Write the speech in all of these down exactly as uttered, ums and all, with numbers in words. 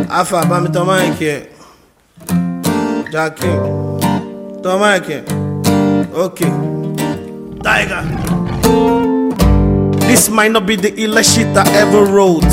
Alpha, bá mi tọ́ mic yẹn. Jackie, tọ́ mic yẹn. Okay. Tiger. This might not be the illest shit I ever wrote,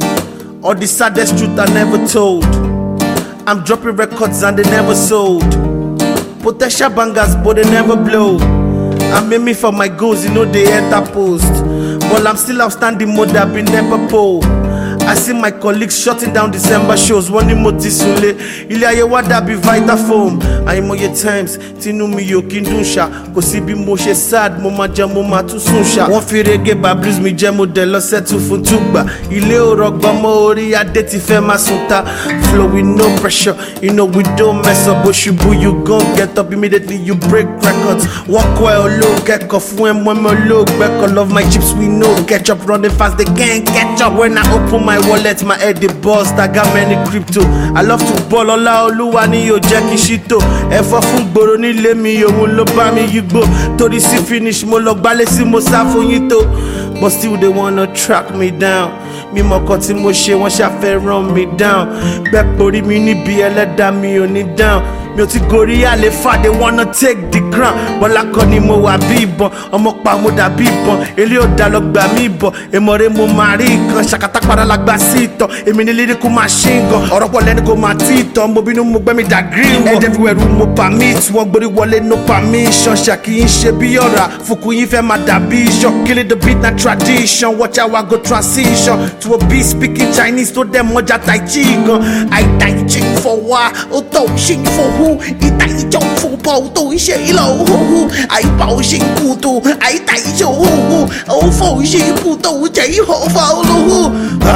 or the saddest truth I never told. I'm dropping records and they never sold. Potential bangers but they never blow. I'm aiming for my goals, you know they enter post. But I'm still outstanding mode, I've been never pole. I see my colleagues shutting down December shows. One emoti sule, ile aye wa dabi Vitafoam. Àìmọye times, tinu mi yo kin dun sha. Kò sí bí mo ṣe sad, mo ma jẹ mo ma tún sùn sha. Wọ́n fi reggae ba blues mi jẹ́ mo dẹ̀ lọ settle fún túgbà. Ilé ò rọgbọ mọ́ orí adé ti fẹ́ máa sùn ta. Flow with no pressure, you know we don't mess up. Bó ṣubú you gon get up immediately, you break records. Walk well, olóò kẹ́kọ̀ọ́ fún ẹ mọ́ mi olóò gbẹ́kọ̀. Love my chips, we know catch up, running fast, they can't catch up. When I open my wallet, my head the bust. I got many crypto. I love to ball. Ọlá Olúwa ni yóò jẹ́ kí ṣítò. Ẹ̀fọ́ fún gbòòrò nílé mi, òun ló bá mi yígbó. Torí sí finish, mo lọ gbálẹ̀ sí mo sá fún yín tó. But still they wanna track me down. Mi mọ̀ kan tí mo ṣe, wọ́n ṣàfẹ́ run me down. Bẹ́ẹ̀ porí mi níbi ẹlẹ́dàá mi ò ní down. Mi ò ti gorí àlefa, they wanna take the ground. Bọ́lá kọ́ ni mo wà bí ìbọn, ọmọ pa mo dàbí ìbọn. Ilé ò dá lọ gbà mí ìbọn, èmọ̀rẹ́ mo máa rí nǹkan. Ṣàkátà padà la gbà sí ìtàn, èmi ní lírí kó máa ṣí nǹkan. Ọ̀rọ̀ pọ̀ lẹ́nu kó máa tí ìtàn, mo bínú mo gbẹ́ mi dà green. Ẹ̀jẹ̀ everywhere room mo permit, wọ́n gborí wọlé no permission. Ṣàkí ń ṣe bí ọ̀rà, fukun yín fẹ́ máa dàbí iṣan. Killing the beat na tradition, watch how I go transition to a beat speaking Chinese to them mọ́jà tai chi gan. Àìdáìjì fọwọ́, ó tọ̀ ṣì ń fowó. Ìdáìjọ́ fún bọ́ tó ń ṣe ìlọ òhòhò. Àìbá ò ṣe kú tó, àìdáìjọ́ òhòhò. Ó fọ́ ṣe kú tó jẹ́ ìhọ̀ fà olówó.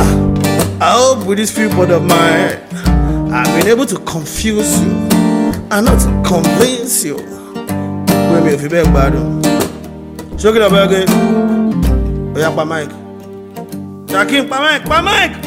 I hope with this few words of mine, I've been able to confuse you and not to convince you. Wait me if you beg gbádùn. Show it up again. Oya pa mic. Jackie, pa mic, pa mic.